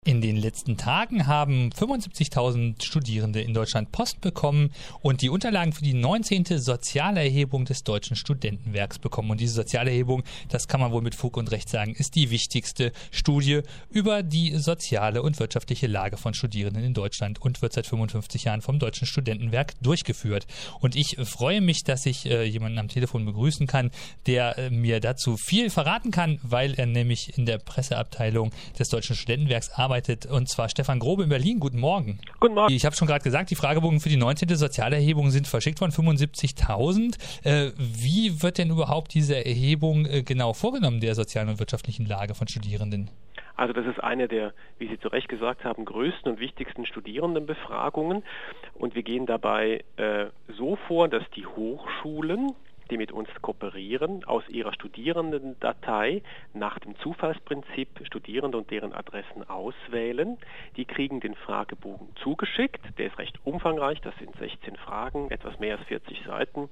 In den letzten Tagen haben 75.000 Studierende in Deutschland Post bekommen und die Unterlagen für die 19. Sozialerhebung des Deutschen Studentenwerks bekommen. Und diese Sozialerhebung, das kann man wohl mit Fug und Recht sagen, ist die wichtigste Studie über die soziale und wirtschaftliche Lage von Studierenden in Deutschland und wird seit 55 Jahren vom Deutschen Studentenwerk durchgeführt. Und ich freue mich, dass ich jemanden am Telefon begrüßen kann, der mir dazu viel verraten kann, weil er nämlich in der Presseabteilung des Deutschen Studentenwerks arbeitet, und zwar Stefan Grobe in Berlin. Guten Morgen. Guten Morgen. Ich habe schon gerade gesagt, die Fragebogen für die 19. Sozialerhebung sind verschickt worden, 75.000. Wie wird denn überhaupt diese Erhebung genau vorgenommen, der sozialen und wirtschaftlichen Lage von Studierenden? Also das ist eine der, wie Sie zu Recht gesagt haben, größten und wichtigsten Studierendenbefragungen. Und wir gehen dabei so vor, dass die Hochschulen, die mit uns kooperieren, aus ihrer Studierendendatei nach dem Zufallsprinzip Studierende und deren Adressen auswählen. Die kriegen den Fragebogen zugeschickt. Der ist recht umfangreich, das sind 16 Fragen, etwas mehr als 40 Seiten.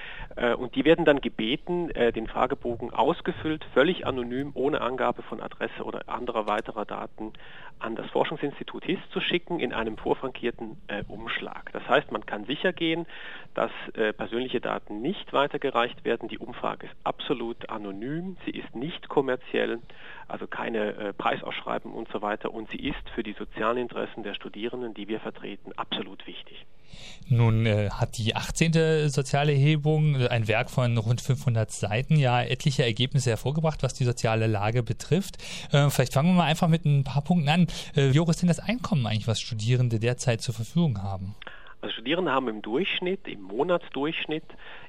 Und die werden dann gebeten, den Fragebogen ausgefüllt, völlig anonym, ohne Angabe von Adresse oder anderer weiterer Daten an das Forschungsinstitut HIS zu schicken in einem vorfrankierten Umschlag. Das heißt, man kann sicher gehen, dass persönliche Daten nicht weitergereicht werden. Die Umfrage ist absolut anonym, sie ist nicht kommerziell, also keine Preisausschreibung und so weiter. Und sie ist für die sozialen Interessen der Studierenden, die wir vertreten, absolut wichtig. Nun hat die 18. Sozialerhebung, ein Werk von rund 500 Seiten, ja etliche Ergebnisse hervorgebracht, was die soziale Lage betrifft. Vielleicht fangen wir mal einfach mit ein paar Punkten an. Wie hoch ist denn das Einkommen eigentlich, was Studierende derzeit zur Verfügung haben? Also Studierende haben im Durchschnitt, im Monatsdurchschnitt,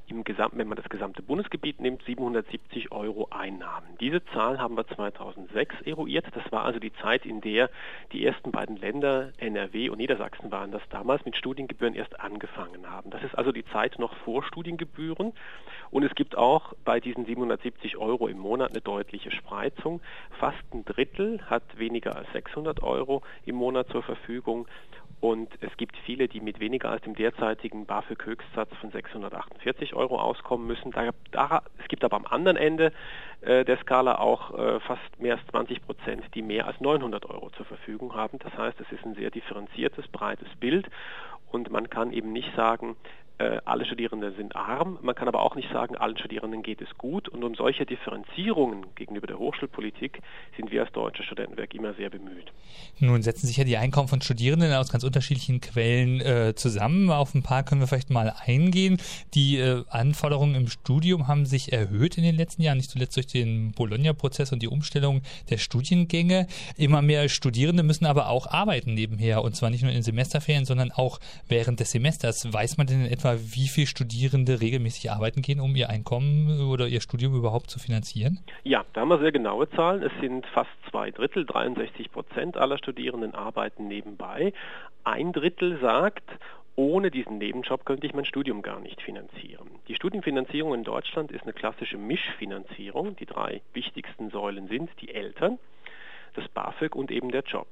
wenn man das gesamte Bundesgebiet nimmt, 770 € Einnahmen. Diese Zahl haben wir 2006 eruiert. Das war also die Zeit, in der die ersten beiden Länder, NRW und Niedersachsen waren das damals, mit Studiengebühren erst angefangen haben. Das ist also die Zeit noch vor Studiengebühren. Und es gibt auch bei diesen 770 € im Monat eine deutliche Spreizung. Fast ein Drittel hat weniger als 600 € im Monat zur Verfügung. Und es gibt viele, die mit weniger als dem derzeitigen BAföG-Höchstsatz von 648 € auskommen müssen. Es gibt aber am anderen Ende der Skala auch fast mehr als 20%, die mehr als 900 € zur Verfügung haben. Das heißt, es ist ein sehr differenziertes, breites Bild und man kann eben nicht sagen, alle Studierenden sind arm, man kann aber auch nicht sagen, allen Studierenden geht es gut. Und um solche Differenzierungen gegenüber der Hochschulpolitik sind wir als Deutsches Studentenwerk immer sehr bemüht. Nun setzen sich ja die Einkommen von Studierenden aus ganz unterschiedlichen Quellen zusammen. Auf ein paar können wir vielleicht mal eingehen. Die Anforderungen im Studium haben sich erhöht in den letzten Jahren, nicht zuletzt durch den Bologna-Prozess und die Umstellung der Studiengänge. Immer mehr Studierende müssen aber auch arbeiten nebenher, und zwar nicht nur in Semesterferien, sondern auch während des Semesters. Weiß man denn in etwa, wie viele Studierende regelmäßig arbeiten gehen, um ihr Einkommen oder ihr Studium überhaupt zu finanzieren? Ja, da haben wir sehr genaue Zahlen. Es sind fast 2/3, 63% aller Studierenden arbeiten nebenbei. 1/3 sagt, ohne diesen Nebenjob könnte ich mein Studium gar nicht finanzieren. Die Studienfinanzierung in Deutschland ist eine klassische Mischfinanzierung. Die 3 wichtigsten Säulen sind die Eltern, das BAföG und eben der Job.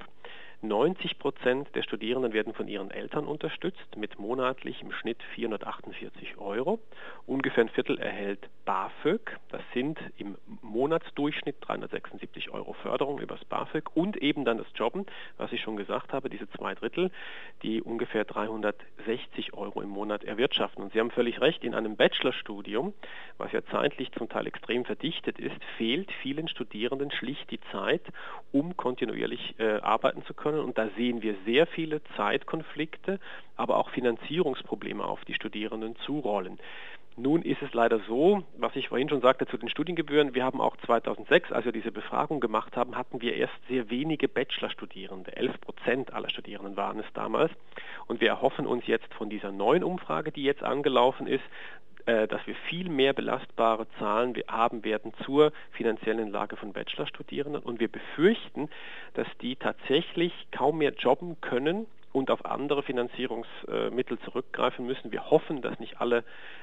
90% der Studierenden werden von ihren Eltern unterstützt mit monatlich im Schnitt 448 €. Ungefähr ein Viertel erhält BAföG. Das sind im Monatsdurchschnitt 376 € Förderung übers BAföG und eben dann das Jobben, was ich schon gesagt habe, diese 2/3, die ungefähr 360 € im Monat erwirtschaften. Und Sie haben völlig recht, in einem Bachelorstudium, was ja zeitlich zum Teil extrem verdichtet ist, fehlt vielen Studierenden schlicht die Zeit, um kontinuierlich arbeiten zu können. Und da sehen wir sehr viele Zeitkonflikte, aber auch Finanzierungsprobleme auf die Studierenden zurollen. Nun ist es leider so, was ich vorhin schon sagte zu den Studiengebühren, wir haben auch 2006, als wir diese Befragung gemacht haben, hatten wir erst sehr wenige Bachelorstudierende. 11% aller Studierenden waren es damals. Und wir erhoffen uns jetzt von dieser neuen Umfrage, die jetzt angelaufen ist, dass wir viel mehr belastbare Zahlen haben werden zur finanziellen Lage von Bachelorstudierenden. Und wir befürchten, dass die tatsächlich kaum mehr jobben können, und auf andere Finanzierungsmittel zurückgreifen müssen. Wir hoffen, dass nicht alle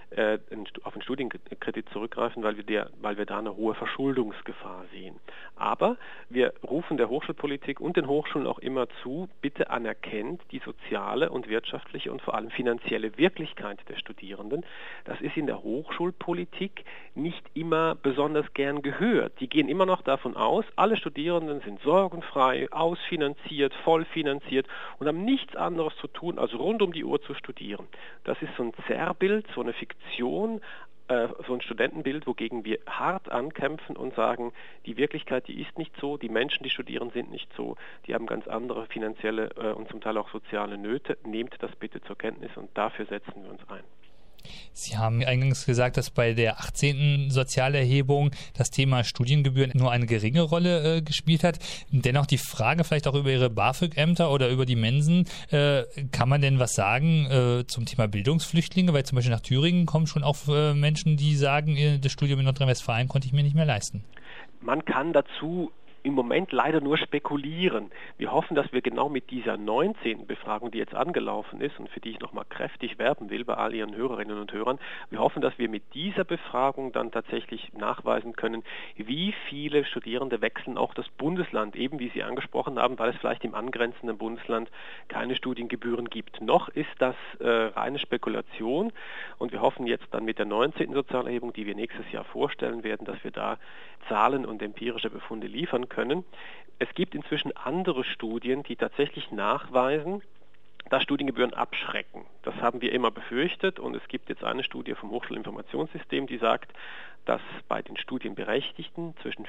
auf den Studienkredit zurückgreifen, weil wir da eine hohe Verschuldungsgefahr sehen. Aber wir rufen der Hochschulpolitik und den Hochschulen auch immer zu, bitte anerkennt die soziale und wirtschaftliche und vor allem finanzielle Wirklichkeit der Studierenden. Das ist in der Hochschulpolitik nicht immer besonders gern gehört. Die gehen immer noch davon aus, alle Studierenden sind sorgenfrei, ausfinanziert, vollfinanziert und haben nichts anderes zu tun, als rund um die Uhr zu studieren. Das ist so ein Zerrbild, so eine Fiktion, so ein Studentenbild, wogegen wir hart ankämpfen und sagen, die Wirklichkeit, die ist nicht so, die Menschen, die studieren, sind nicht so, die haben ganz andere finanzielle und zum Teil auch soziale Nöte. Nehmt das bitte zur Kenntnis und dafür setzen wir uns ein. Sie haben eingangs gesagt, dass bei der 18. Sozialerhebung das Thema Studiengebühren nur eine geringe Rolle gespielt hat. Dennoch die Frage vielleicht auch über Ihre BAföG-Ämter oder über die Mensen. Kann man denn was sagen zum Thema Bildungsflüchtlinge? Weil zum Beispiel nach Thüringen kommen schon auch Menschen, die sagen, das Studium in Nordrhein-Westfalen konnte ich mir nicht mehr leisten. Man kann dazu im Moment leider nur spekulieren. Wir hoffen, dass wir genau mit dieser 19. Befragung, die jetzt angelaufen ist und für die ich nochmal kräftig werben will bei all Ihren Hörerinnen und Hörern, wir hoffen, dass wir mit dieser Befragung dann tatsächlich nachweisen können, wie viele Studierende wechseln auch das Bundesland, eben wie Sie angesprochen haben, weil es vielleicht im angrenzenden Bundesland keine Studiengebühren gibt. Noch ist das reine Spekulation und wir hoffen jetzt dann mit der 19. Sozialerhebung, die wir nächstes Jahr vorstellen werden, dass wir da Zahlen und empirische Befunde liefern können. Es gibt inzwischen andere Studien, die tatsächlich nachweisen, dass Studiengebühren abschrecken. Das haben wir immer befürchtet und es gibt jetzt eine Studie vom Hochschulinformationssystem, die sagt, dass bei den Studienberechtigten zwischen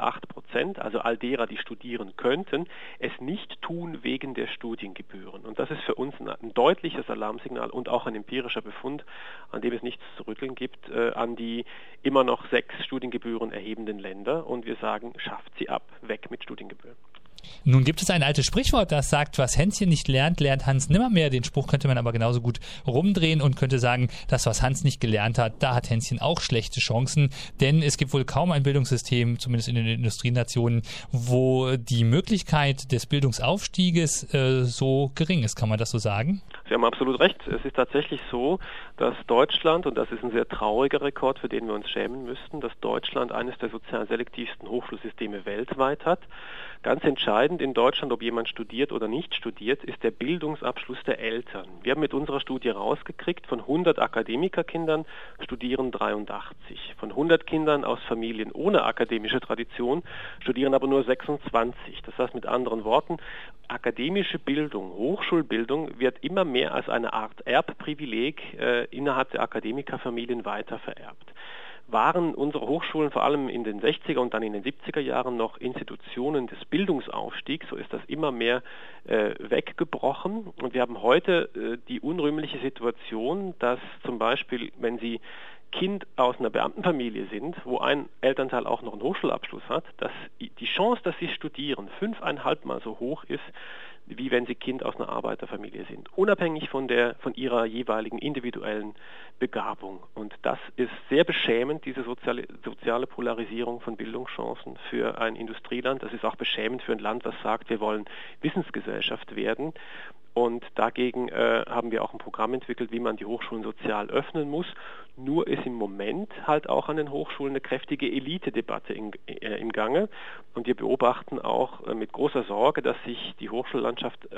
4-8%, also all derer, die studieren könnten, es nicht tun wegen der Studiengebühren. Und das ist für uns ein deutliches Alarmsignal und auch ein empirischer Befund, an dem es nichts zu rütteln gibt, an die immer noch 6 Studiengebühren erhebenden Länder. Und wir sagen, schafft sie ab, weg mit Studiengebühren. Nun gibt es ein altes Sprichwort, das sagt, was Hänschen nicht lernt, lernt Hans nimmermehr. Den Spruch könnte man aber genauso gut rumdrehen und könnte sagen, das, was Hans nicht gelernt hat, da hat Hänschen auch schlechte Chancen. Denn es gibt wohl kaum ein Bildungssystem, zumindest in den Industrienationen, wo die Möglichkeit des Bildungsaufstieges so gering ist. Kann man das so sagen? Sie haben absolut recht. Es ist tatsächlich so, dass Deutschland, und das ist ein sehr trauriger Rekord, für den wir uns schämen müssten, dass Deutschland eines der sozial selektivsten Hochschulsysteme weltweit hat. Ganz entscheidend in Deutschland, ob jemand studiert oder nicht studiert, ist der Bildungsabschluss der Eltern. Wir haben mit unserer Studie rausgekriegt, von 100 Akademikerkindern studieren 83. Von 100 Kindern aus Familien ohne akademische Tradition studieren aber nur 26. Das heißt mit anderen Worten, akademische Bildung, Hochschulbildung wird immer mehr als eine Art Erbprivileg innerhalb der Akademikerfamilien weitervererbt. Waren unsere Hochschulen vor allem in den 60er und dann in den 70er Jahren noch Institutionen des Bildungsaufstiegs, so ist das immer mehr weggebrochen. Und wir haben heute die unrühmliche Situation, dass zum Beispiel, wenn Sie Kind aus einer Beamtenfamilie sind, wo ein Elternteil auch noch einen Hochschulabschluss hat, dass die Chance, dass Sie studieren, 5,5 Mal so hoch ist, wie wenn Sie Kind aus einer Arbeiterfamilie sind, unabhängig von ihrer jeweiligen individuellen Begabung. Und das ist sehr beschämend, diese soziale Polarisierung von Bildungschancen für ein Industrieland. Das ist auch beschämend für ein Land, das sagt, wir wollen Wissensgesellschaft werden. Und dagegen haben wir auch ein Programm entwickelt, wie man die Hochschulen sozial öffnen muss. Nur ist im Moment halt auch an den Hochschulen eine kräftige Elite-Debatte im Gange. Und wir beobachten auch mit großer Sorge, dass sich die Hochschullandschaft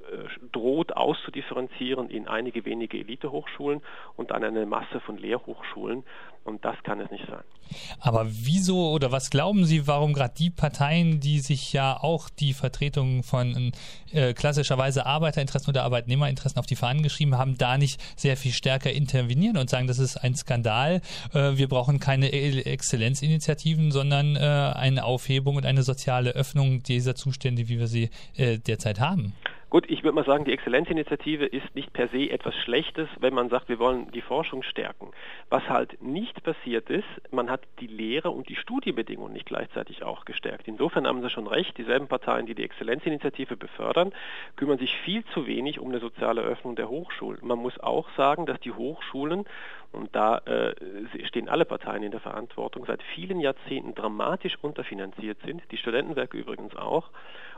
droht auszudifferenzieren in einige wenige Elite-Hochschulen und dann eine Masse von Lehrhochschulen. Und das kann es nicht sein. Aber wieso oder was glauben Sie, warum gerade die Parteien, die sich ja auch die Vertretung von klassischerweise Arbeiterinteressen oder Arbeitnehmerinteressen auf die Fahnen geschrieben haben, da nicht sehr viel stärker intervenieren und sagen, das ist ein Skandal, wir brauchen keine Exzellenzinitiativen, sondern eine Aufhebung und eine soziale Öffnung dieser Zustände, wie wir sie derzeit haben? Gut, ich würde mal sagen, die Exzellenzinitiative ist nicht per se etwas Schlechtes, wenn man sagt, wir wollen die Forschung stärken. Was halt nicht passiert ist, man hat die Lehre und die Studiebedingungen nicht gleichzeitig auch gestärkt. Insofern haben Sie schon recht, dieselben Parteien, die die Exzellenzinitiative befördern, kümmern sich viel zu wenig um eine soziale Öffnung der Hochschulen. Man muss auch sagen, dass die Hochschulen, und da stehen alle Parteien in der Verantwortung, seit vielen Jahrzehnten dramatisch unterfinanziert sind, die Studentenwerke übrigens auch.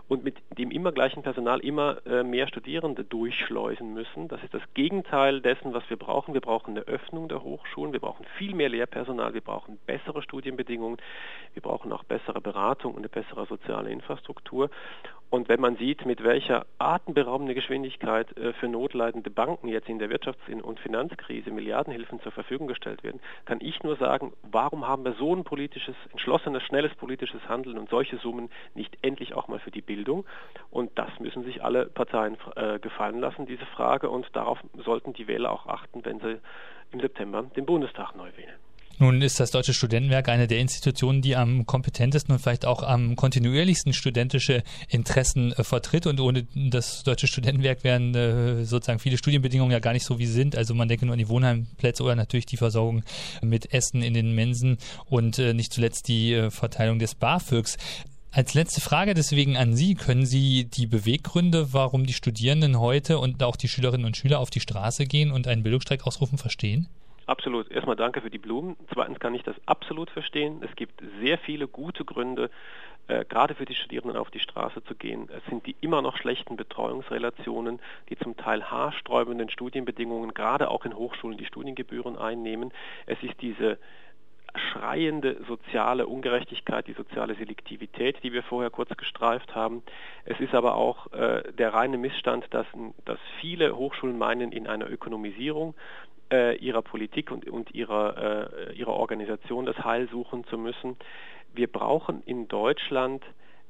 und mit dem immer gleichen Personal immer mehr Studierende durchschleusen müssen. Das ist das Gegenteil dessen, was wir brauchen. Wir brauchen eine Öffnung der Hochschulen, wir brauchen viel mehr Lehrpersonal, wir brauchen bessere Studienbedingungen, wir brauchen auch bessere Beratung und eine bessere soziale Infrastruktur. Und wenn man sieht, mit welcher atemberaubenden Geschwindigkeit für notleidende Banken jetzt in der Wirtschafts- und Finanzkrise Milliardenhilfen zur Verfügung gestellt werden, kann ich nur sagen, warum haben wir so ein entschlossenes, schnelles politisches Handeln und solche Summen nicht endlich auch mal für die Bildung? Und das müssen sich alle Parteien gefallen lassen, diese Frage. Und darauf sollten die Wähler auch achten, wenn sie im September den Bundestag neu wählen. Nun ist das Deutsche Studentenwerk eine der Institutionen, die am kompetentesten und vielleicht auch am kontinuierlichsten studentische Interessen vertritt. Und ohne das Deutsche Studentenwerk wären sozusagen viele Studienbedingungen ja gar nicht so, wie sie sind. Also man denke nur an die Wohnheimplätze oder natürlich die Versorgung mit Essen in den Mensen und nicht zuletzt die Verteilung des BAföGs. Als letzte Frage deswegen an Sie, können Sie die Beweggründe, warum die Studierenden heute und auch die Schülerinnen und Schüler auf die Straße gehen und einen Bildungsstreik ausrufen, verstehen? Absolut. Erstmal danke für die Blumen. Zweitens kann ich das absolut verstehen. Es gibt sehr viele gute Gründe, gerade für die Studierenden auf die Straße zu gehen. Es sind die immer noch schlechten Betreuungsrelationen, die zum Teil haarsträubenden Studienbedingungen, gerade auch in Hochschulen, die Studiengebühren einnehmen. Es ist diese schreiende soziale Ungerechtigkeit, die soziale Selektivität, die wir vorher kurz gestreift haben. Es ist aber auch der reine Missstand, dass viele Hochschulen meinen, in einer Ökonomisierung ihrer Politik und ihrer Organisation das Heil suchen zu müssen. Wir brauchen in Deutschland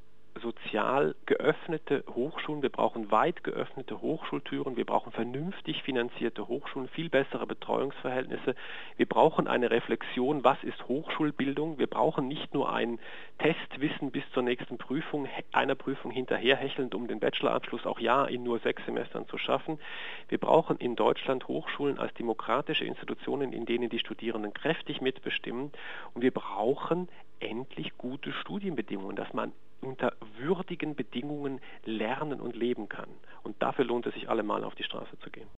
sozial geöffnete Hochschulen, wir brauchen weit geöffnete Hochschultüren, wir brauchen vernünftig finanzierte Hochschulen, viel bessere Betreuungsverhältnisse. Wir brauchen eine Reflexion, was ist Hochschulbildung? Wir brauchen nicht nur ein Testwissen bis zur nächsten Prüfung, einer Prüfung hinterherhechelnd, um den Bachelorabschluss auch in nur 6 Semestern zu schaffen. Wir brauchen in Deutschland Hochschulen als demokratische Institutionen, in denen die Studierenden kräftig mitbestimmen, und wir brauchen endlich gute Studienbedingungen, dass man unter würdigen Bedingungen lernen und leben kann. Und dafür lohnt es sich allemal, auf die Straße zu gehen.